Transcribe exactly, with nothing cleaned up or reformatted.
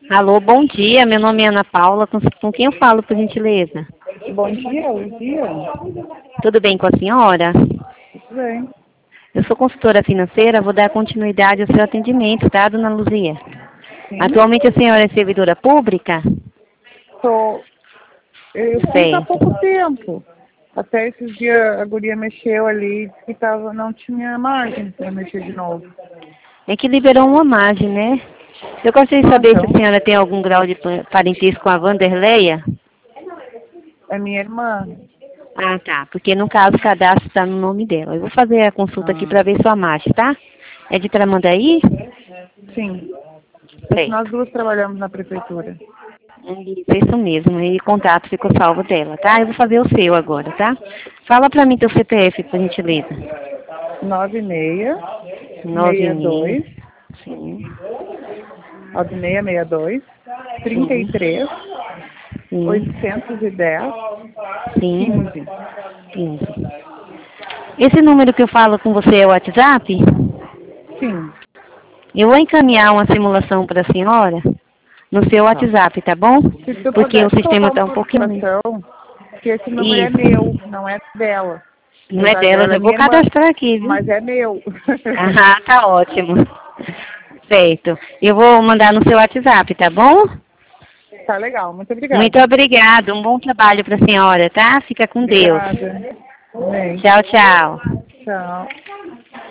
Alô, bom dia. Meu nome é Ana Paula. Com, com quem eu falo, por gentileza? Bom dia, Luzia. Tudo bem com a senhora? Tudo bem. Eu sou consultora financeira, vou dar continuidade ao seu atendimento, tá, dona Luzia? Sim. Atualmente a senhora é servidora pública? Sou, eu fiz há Certo. pouco tempo. Até esses dias a guria mexeu ali e tava, não tinha margem para mexer de novo. É que liberou uma margem, né? Eu gostaria de Ah, saber se então, a senhora tem algum grau de pa- parentesco com a Vanderleia. é minha irmã. Ah, tá. Porque no caso o cadastro está no nome dela. Eu vou fazer a consulta aqui Ah, para ver sua marcha, tá? É de Tramandaí? sim. Nós Certo. duas trabalhamos na prefeitura. Isso, isso mesmo. E o contato ficou salvo dela, tá? Eu vou fazer o seu agora, tá? Fala pra mim teu C P F, por gentileza. Nove meia, Nove meia mil. dois, Sim, nove meia meia dois, trinta e sim, três, sim, oitocentos e dez, sim. quinze. quinze. Esse número que eu falo com você é o WhatsApp? Sim. Eu vou encaminhar uma simulação para a senhora no seu Tá. WhatsApp, tá bom? Se tu Porque o pudesse sistema colocar está uma um pouquinho lento. notificação, que esse número é meu, Isso. não é dela. Não é Apesar dela, eu dela é já vou minha irmã, cadastrar aqui, viu? mas é meu. Ah, tá ótimo. Certo. Eu vou mandar no seu WhatsApp, tá bom? Tá legal, muito Muito obrigada. obrigada. Um bom trabalho para a senhora, tá? Fica com Deus. Obrigada. Bem, Tchau, tchau. tchau.